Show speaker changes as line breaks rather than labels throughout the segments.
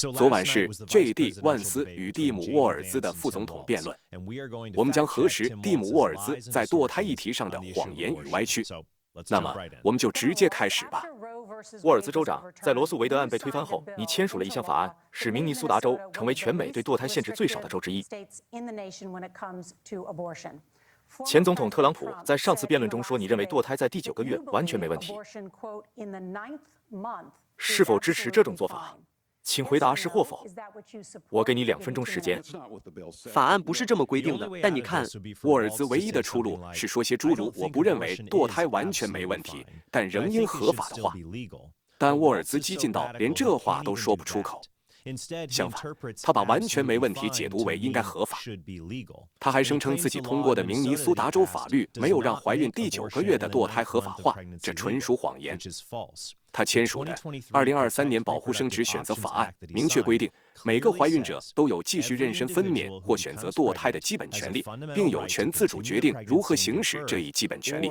昨晚是 J.D. 万斯与蒂姆·沃尔兹的副总统辩论，我们将核实蒂姆·沃尔兹在堕胎议题上的谎言与歪曲。那么，我们就直接开始吧。
沃尔兹州长，在罗素韦德案被推翻后，你签署了一项法案，使明尼苏达州成为全美对堕胎限制最少的州之一。前总统特朗普在上次辩论中说，你认为堕胎在第9个月完全没问题，是否支持这种做法？请回答是或否。我给你2分钟时间。
法案不是这么规定的，但你看，
沃尔兹唯一的出路是说些诸如“我不认为堕胎完全没问题，但仍应合法”的话。但沃尔兹激进到连这话都说不出口。相反，他把完全没问题解读为应该合法。他还声称自己通过的明尼苏达州法律没有让怀孕第9个月的堕胎合法化，这纯属谎言。他签署的2023年保护生殖选择法案明确规定，每个怀孕者都有继续妊娠分娩或选择堕胎的基本权利，并有权自主决定如何行使这一基本权利。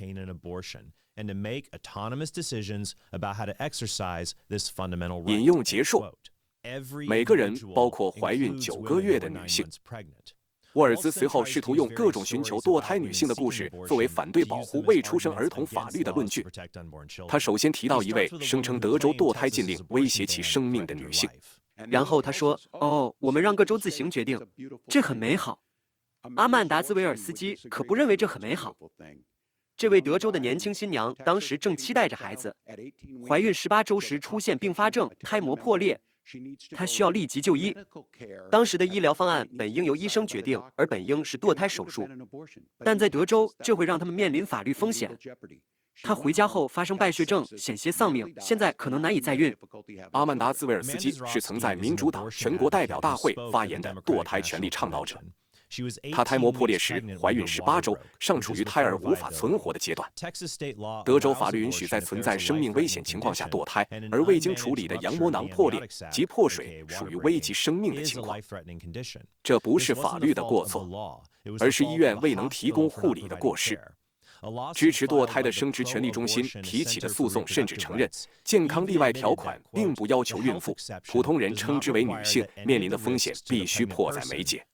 引用结束。每个人，包括怀孕9个月的女性。沃尔兹随后试图用各种寻求堕胎女性的故事作为反对保护未出生儿童法律的论据。他首先提到一位声称德州堕胎禁令威胁其生命的女性，
然后他说：“哦，我们让各州自行决定，这很美好。”阿曼达·兹维尔斯基可不认为这很美好。这位德州的年轻新娘当时正期待着孩子，怀孕18周时出现并发症，胎膜破裂。她需要立即就医。当时的医疗方案本应由医生决定，而本应是堕胎手术。但在德州，这会让他们面临法律风险。她回家后发生败血症，险些丧命，现在可能难以再孕。
阿曼达·兹维尔斯基是曾在民主党全国代表大会发言的堕胎权利倡导者。她胎膜破裂时怀孕18周，尚处于胎儿无法存活的阶段。德州法律允许在存在生命危险情况下堕胎，而未经处理的羊膜囊破裂及破水属于危及生命的情况。这不是法律的过错，而是医院未能提供护理的过失。支持堕胎的生殖权利中心提起的诉讼甚至承认，健康例外条款并不要求孕妇，普通人称之为女性，面临的风险必须迫在眉睫。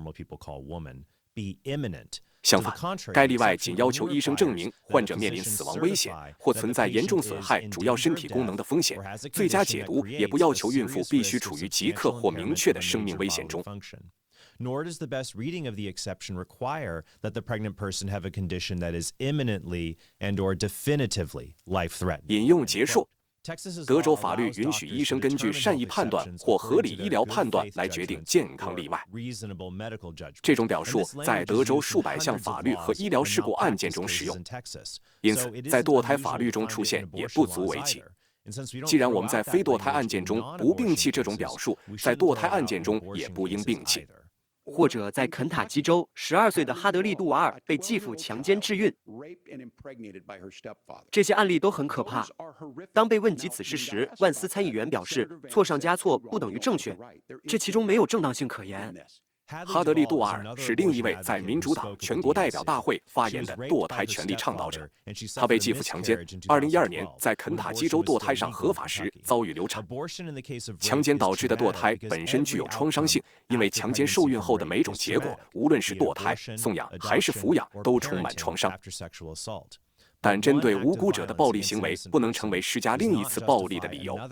相反，该例外仅要求医生证明患者面临死亡危险或存在严重损害主要身体功能的风险。最佳解读也不要求孕妇必须处于即刻或明确的生命危险中。
Nor does the best reading of the exception require that the pregnant person have a condition that is imminently and/or definitively life-threatening.
引用结束。德州法律允许医生根据善意判断或合理医疗判断来决定健康例外。这种表述在德州数百项法律和医疗事故案件中使用，因此在堕胎法律中出现也不足为奇。既然我们在非堕胎案件中不摒弃这种表述，在堕胎案件中也不应摒弃。
或者在肯塔基州，12岁的哈德利·杜瓦尔被继父强奸致孕，这些案例都很可怕。当被问及此事时，万斯参议员表示，错上加错不等于正确，这其中没有正当性可言。
哈德利·杜瓦尔是另一位在民主党全国代表大会发言的堕胎权利倡导者。他被继父强奸，2012年在肯塔基州堕胎上合法时遭遇流产。强奸导致的堕胎本身具有创伤性，因为强奸受孕后的每种结果，无论是堕胎、送养还是抚养，都充满创伤。但针对无辜者的暴力行为不能成为施加另一次暴力的理由。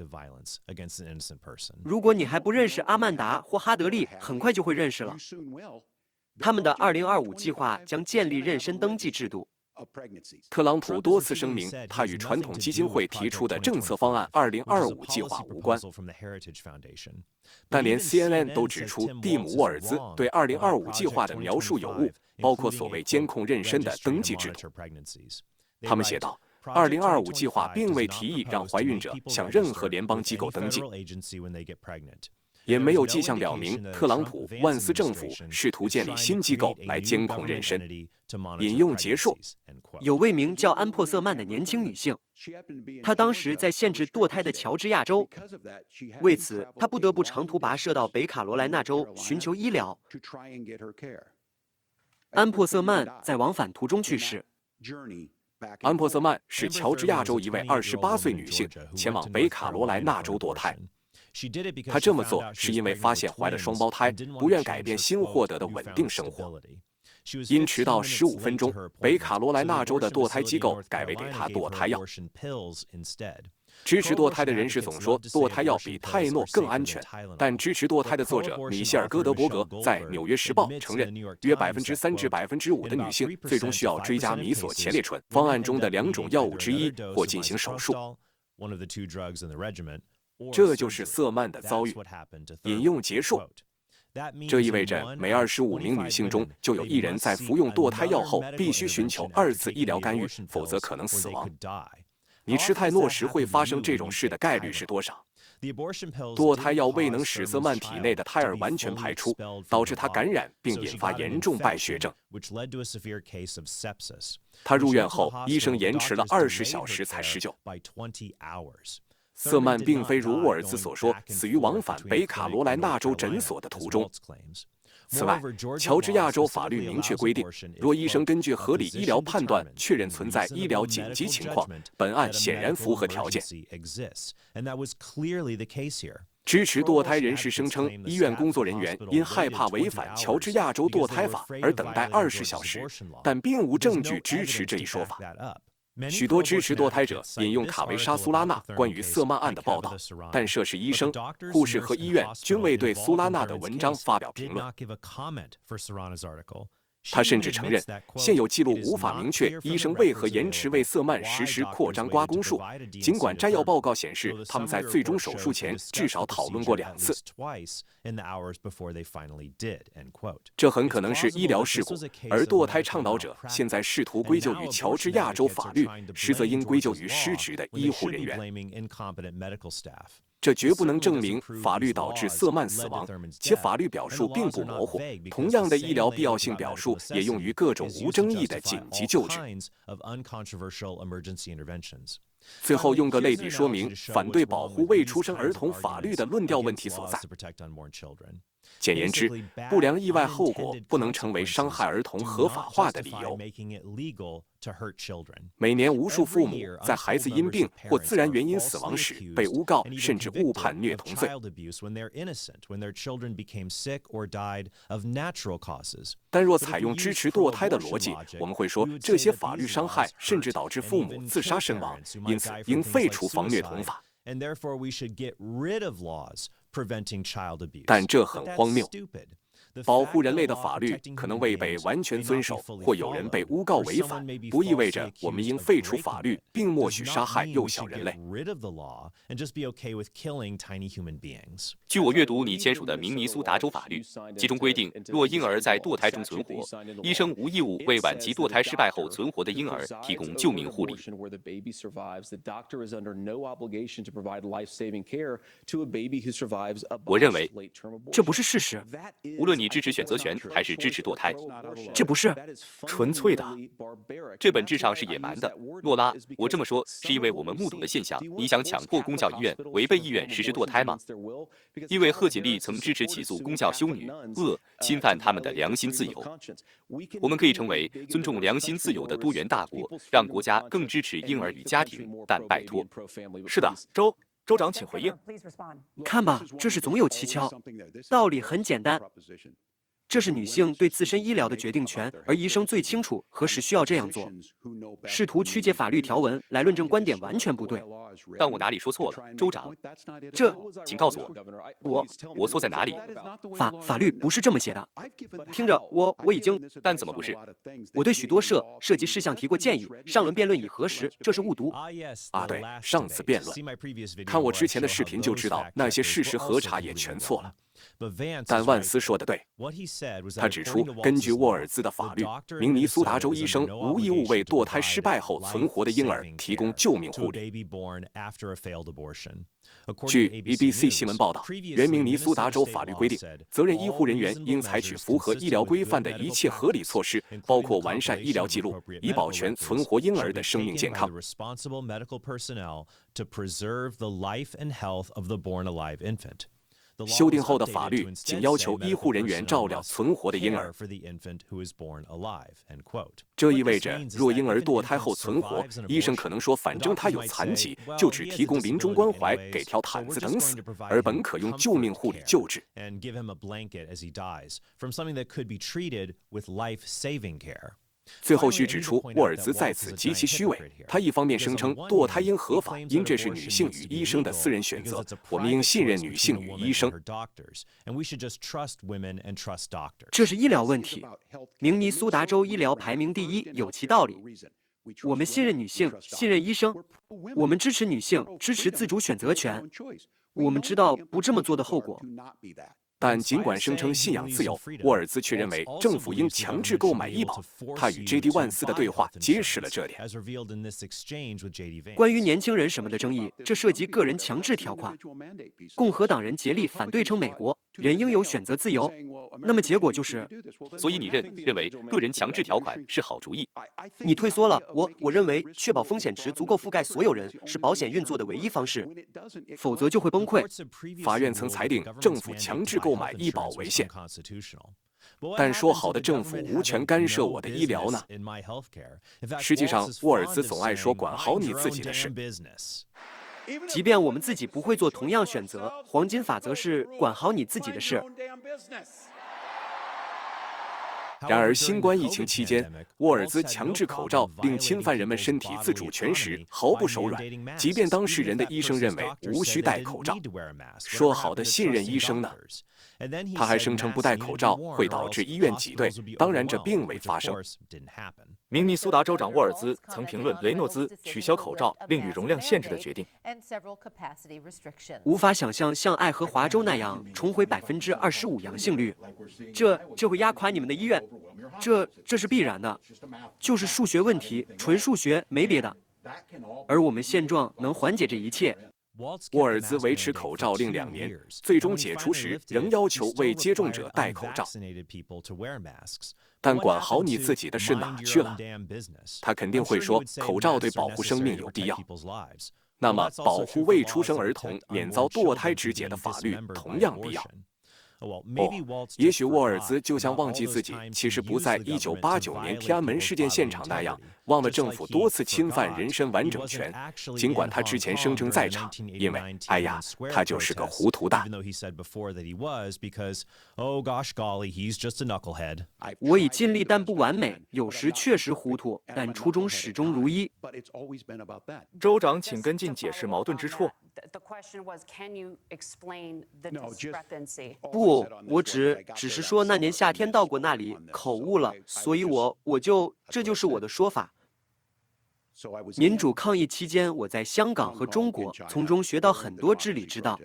如果你还不认识阿曼达或哈德利，很快就会认识了。他们的2025计划将建立妊娠登记制度。
特朗普多次声明，他与传统基金会提出的政策方案2025计划无关。但连 CNN 都指出，蒂姆·沃尔兹对2025计划的描述有误，包括所谓监控妊娠的登记制度。他们写道，2025计划并未提议让怀孕者向任何联邦机构登记，也没有迹象表明特朗普、万斯政府试图建立新机构来监控妊娠。引用结束。
有位名叫安珀瑟曼的年轻女性，她当时在限制堕胎的乔治亚州，为此她不得不长途跋涉到北卡罗来纳州寻求医疗。安珀瑟曼在往返途中去世。
安珀瑟曼是乔治亚州一位28岁女性前往北卡罗来纳州堕胎。 她这么做是因为发现怀了双胞胎，不愿改变新获得的稳定生活。因迟到15分钟，北卡罗来纳州的堕胎机构改为给她堕胎药。支持堕胎的人士总说堕胎药比泰诺更安全，但支持堕胎的作者米歇尔·戈德伯格在《纽约时报》承认，约3%至5%的女性最终需要追加米索前列醇方案中的2种药物之一或进行手术。这就是瑟曼的遭遇。引用结束。这意味着每25名女性中就有1人在服用堕胎药后必须寻求2次医疗干预，否则可能死亡。你吃泰诺时会发生这种事的概率是多少？堕胎药未能使瑟曼体内的胎儿完全排出，导致她感染并引发严重败血症。她入院后，医生延迟了20小时才施救。瑟曼并非如沃尔兹所说死于往返北卡罗来纳州诊所的途中。此外，乔治亚州法律明确规定，若医生根据合理医疗判断确认存在医疗紧急情况，本案显然符合条件。支持堕胎人士声称，医院工作人员因害怕违反乔治亚州堕胎法而等待20小时，但并无证据支持这一说法。许多支持堕胎者引用卡维莎·苏拉纳关于瑟曼案的报道，但涉事医生、护士和医院均未对苏拉纳的文章发表评论。他甚至承认，现有记录无法明确医生为何延迟为瑟曼实施扩张刮宫术，尽管摘要报告显示他们在最终手术前至少讨论过2次。这很可能是医疗事故，而堕胎倡导者现在试图归咎于乔治亚州法律，实则应归咎于失职的医护人员。这绝不能证明法律导致瑟曼死亡，且法律表述并不模糊。同样的医疗必要性表述也用于各种无争议的紧急救治。最后用个类比说明反对保护未出生儿童法律的论调问题所在。简言之，不良意外后果不能成为伤害儿童合法化的理由。每年无数父母在孩子因病或自然原因死亡时被诬告甚至误判虐童罪。但若采用支持堕胎的逻辑，我们会说这些法律伤害甚至导致父母自杀身亡，因此应废除防虐童法。但这很荒谬。保护人类的法律可能未被完全遵守，或有人被诬告违反，不意味着我们应废除法律，并默许杀害幼小人类。
据我阅读你签署的明尼苏达州法律，其中规定，若婴儿在堕胎中存活，医生无义务为晚期堕胎失败后存活的婴儿提供救命护理。我认为
这不是事实。
无论你支持选择权还是支持堕胎，
这不是
纯粹的，这本质上是野蛮的。诺拉，我这么说是因为我们目睹的现象。你想强迫公教医院违背意愿实施堕胎吗？因为贺锦丽曾支持起诉公教修女，侵犯他们的良心自由。我们可以成为尊重良心自由的多元大国，让国家更支持婴儿与家庭，但拜托。
是的，州长请回应。
看吧，这是总有蹊跷。道理很简单，这是女性对自身医疗的决定权，而医生最清楚何时需要这样做。试图曲解法律条文来论证观点完全不对。
但我哪里说错了，州长？请告诉我，我错在哪里？
法律不是这么写的。听着，我已经……
但怎么不是？
我对许多涉及事项提过建议，上轮辩论已核实，这是误读。
对，上次辩论，看我之前的视频就知道，那些事实核查也全错了。但万斯说的对，他指出，根据沃尔兹的法律，明尼苏达州医生无义务为堕胎失败后存活的婴儿提供救命护理。据 BBC 新闻报道，原明尼苏达州法律规定，责任医护人员应采取符合医疗规范的一切合理措施，包括完善医疗记录，以保全存活婴儿的生命健康。 修订后的法律仅要求医护人员照料存活的婴儿。这意味着，若婴儿堕胎后存活，医生可能说，反正他有残疾，就只提供临终关怀，给条毯子等死，而本可用救命护理救治。最后需指出，沃尔兹在此极其虚伪。他一方面声称堕胎应合法，因这是女性与医生的私人选择，我们应信任女性与医生。
这是医疗问题。明尼苏达州医疗排名第一，有其道理。我们信任女性，信任医生，我们支持女性，支持自主选择权。我们知道不这么做的后果。
但尽管声称信仰自由，沃尔兹却认为政府应强制购买医保。他与 J.D. 万斯的对话揭示了这点。
关于年轻人什么的争议，这涉及个人强制条款。共和党人竭力反对称美国人应有选择自由，那么结果就是，
所以你认为个人强制条款是好主意？
你退缩了。我认为确保风险值足够覆盖所有人是保险运作的唯一方式，否则就会崩溃。
法院曾裁定政府强制购买医保违宪，但说好的政府无权干涉我的医疗呢？实际上，沃尔兹总爱说管好你自己的事。
即便我们自己不会做同样选择，黄金法则是管好你自己的事。
然而，新冠疫情期间，沃尔兹强制口罩并侵犯人们身体自主权时毫不手软，即便当事人的医生认为无需戴口罩。说好的信任医生呢？他还声称不戴口罩会导致医院挤兑，当然这并未发生。
明尼苏达州长沃尔兹曾评论雷诺兹取消口罩另与容量限制的决定。
无法想象像爱荷华州那样重回25%阳性率，这会压垮你们的医院，这是必然的，就是数学问题，纯数学，没别的。而我们现状能缓解这一切。
沃尔兹维持口罩令2年，最终解除时仍要求为接种者戴口罩。但管好你自己的事哪去了？他肯定会说，口罩对保护生命有必要。那么，保护未出生儿童免遭堕胎肢解的法律同样必要。也许沃尔兹就像忘记自己其实不在1989年天安门事件现场那样，忘了政府多次侵犯人身完整权，尽管他之前声称在场，因为哎呀，他就是个糊涂蛋。
我已尽力，但不完美，有时确实糊涂，但初衷始终如一。
州长，请跟进解释矛盾之处。
不，我只是说那年夏天到过那里，口误了，所以这就是我的说法。民主抗议期间，我在香港和中国从中学到很多治理之道。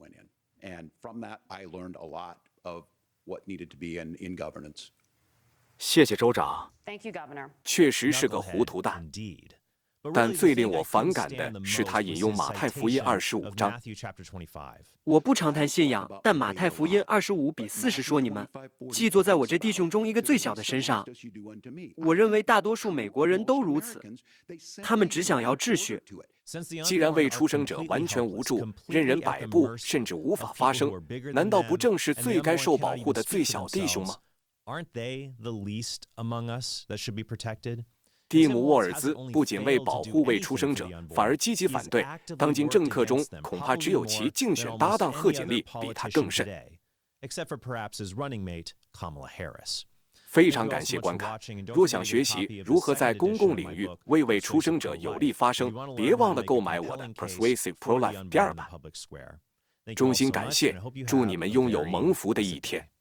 谢谢州长。
确实是个糊涂蛋。但最令我反感的是他引用马太福音25章。
我不常谈信仰，但马太福音25比40说你们既坐在我这弟兄中一个最小的身上。我认为大多数美国人都如此，他们只想要秩序。
既然未出生者完全无助，任人摆布，甚至无法发声，难道不正是最该受保护的最小弟兄吗？蒂姆·沃尔兹不仅为保护未出生者，反而积极反对。当今政客中，恐怕只有其竞选搭档贺锦丽比他更甚。非常感谢观看。若想学习如何在公共领域为未出生者有力发声，别忘了购买我的《Persuasive Pro-Life》第2版。衷心感谢，祝你们拥有蒙福的一天。